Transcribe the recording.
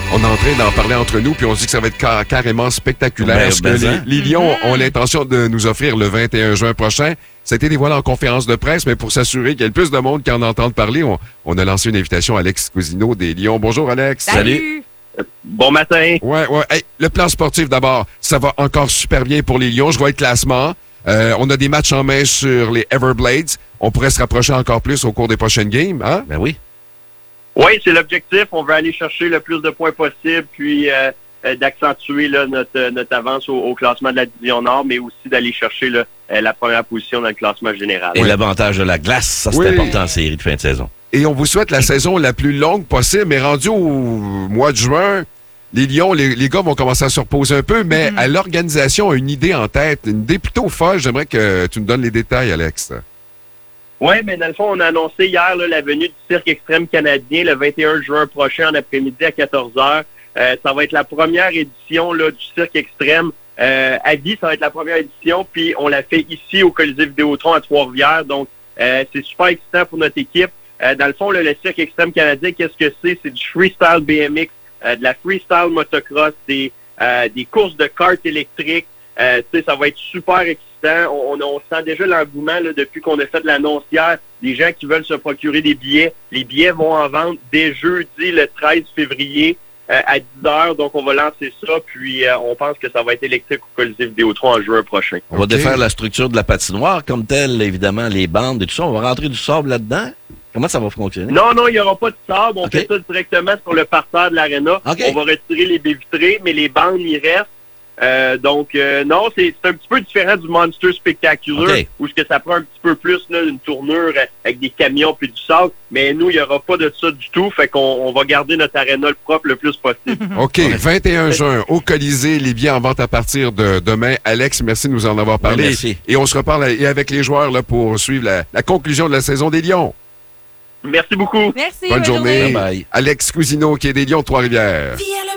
On est en train d'en parler entre nous, puis on se dit que ça va être carrément spectaculaire. Ce que les Lions ont l'intention de nous offrir le 21 juin prochain. Ça a été dévoilé en conférence de presse, mais pour s'assurer qu'il y ait le plus de monde qui en entende parler, on a lancé une invitation à Alex Cousineau des Lions. Bonjour, Alex. Salut. Bon matin. Ouais. Hey, le plan sportif, d'abord, ça va encore super bien pour les Lions. Je vois le classement. On a des matchs en main sur les Everblades. On pourrait se rapprocher encore plus au cours des prochaines games, hein? Ben oui. Oui, c'est l'objectif. On veut aller chercher le plus de points possible, puis d'accentuer là, notre avance au classement de la Division Nord, mais aussi d'aller chercher là, la première position dans le classement général. Et l'avantage de la glace, ça c'est important en série de fin de saison. Et on vous souhaite la saison la plus longue possible, mais rendu au mois de juin, les Lions, les gars vont commencer à se reposer un peu, mais à l'organisation a une idée en tête, une idée plutôt folle. J'aimerais que tu nous donnes les détails, Alex. Oui, mais dans le fond, on a annoncé hier là, la venue du Cirque extrême canadien le 21 juin prochain en après-midi à 14h. Ça va être la première édition là, du Cirque extrême. À vie, ça va être la première édition, puis on l'a fait ici au Colisée Vidéotron à Trois-Rivières. Donc, c'est super excitant pour notre équipe. Dans le fond, là, le Cirque extrême canadien, qu'est-ce que c'est? C'est du freestyle BMX, de la freestyle motocross, des courses de karts électriques. Ça va être super excitant. On sent déjà l'engouement là, depuis qu'on a fait de l'annonce hier. Les gens qui veulent se procurer des billets. Les billets vont en vente dès jeudi, le 13 février à 10h. Donc, on va lancer ça. Puis, on pense que ça va être électrique au Colisée Vidéotron en juin prochain. On va défaire la structure de la patinoire comme telle, évidemment, les bandes et tout ça. On va rentrer du sable là-dedans. Comment ça va fonctionner? Non, il n'y aura pas de sable. On fait ça directement sur le parterre de l'aréna. On va retirer les baies vitrées, mais les bandes y restent. Non, c'est un petit peu différent du Monster Spectacular, où ce que ça prend un petit peu plus là, une tournure avec des camions puis du sable. Mais nous, il n'y aura pas de ça du tout. Fait qu'on va garder notre aréna propre le plus possible. OK, 21 juin, au Colisée, les billets en vente à partir de demain. Alex, merci de nous en avoir parlé. Merci. Et on se reparle avec les joueurs là, pour suivre la conclusion de la saison des Lions. Merci beaucoup. Merci. Bonne journée. Bye bye. Alex Cousineau, qui est des Lions de Trois-Rivières.